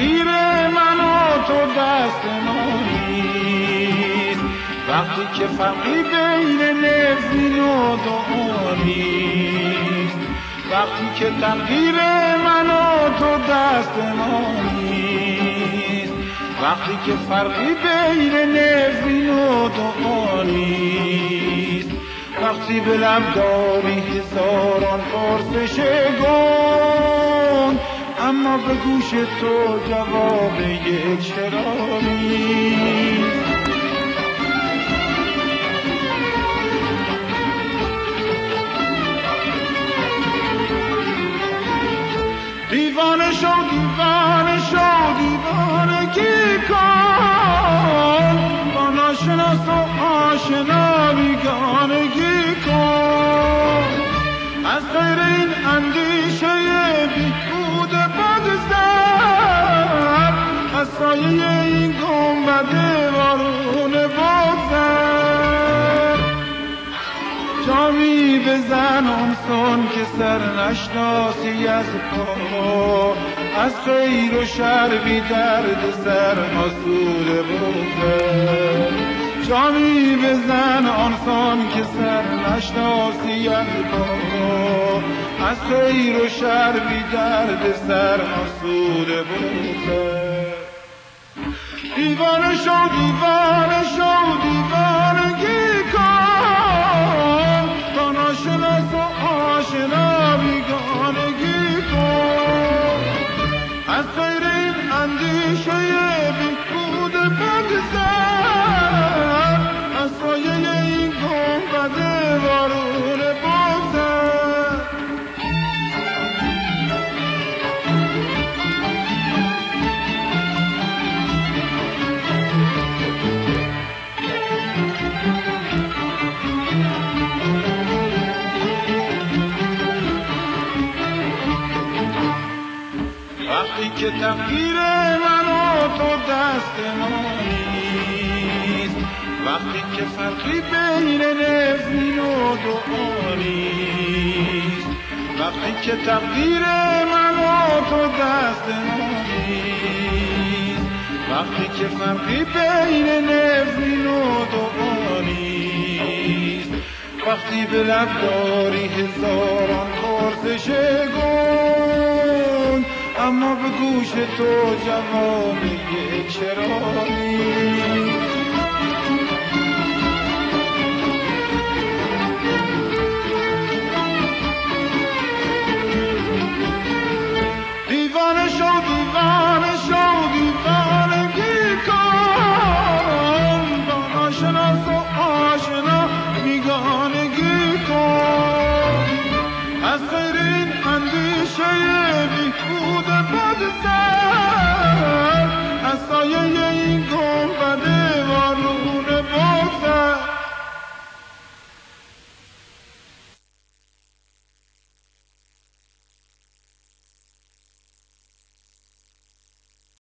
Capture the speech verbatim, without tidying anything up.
تقدیر من و تو دست ما نیست، وقتی که فرقی بین نفرین و دعا نیست، وقتی که تقدیر من و تو دست ما نیست، وقتی که فرقی بین نفرین و دعا نیست، وقتی به لب داری هزاران پرسش گون اما به گوش تو جواب یک چرا نیست. دیوانه شو دیوانه شو دیوانگی کن، با ناشناس و آشنا بیگانگی کن، از غیر این اندیشه بیهوده بگذر، از سایه این گنبد وارون بگذر. جامی بزن آنسان که سر نشناسی از پا، از خیر و شر بی درد سر آسوده بگذر. جامی بزن آنسان که سر نشناسی از پا، از خیر و شر بی درد سر آسوده بگذر. دیوانه شو دیوانه شو دیوانگی کن، با ناشناس و آشنا بیگانگی کن، از غیر این اندیشه بیهوده بگذر، از سایه این گنبد وارون بگذر. وقتی که تقدیر من و تو دست ما نیست، وقتی که فرقی بین نفرین و دعا نیست، وقتی که تقدیر من و تو دست ما نیست، وقتی که فرقی بین نفرین و دعا نیست، وقتی به لب داری هزاران پرسش گون اما به گوش تو جواب یک چرا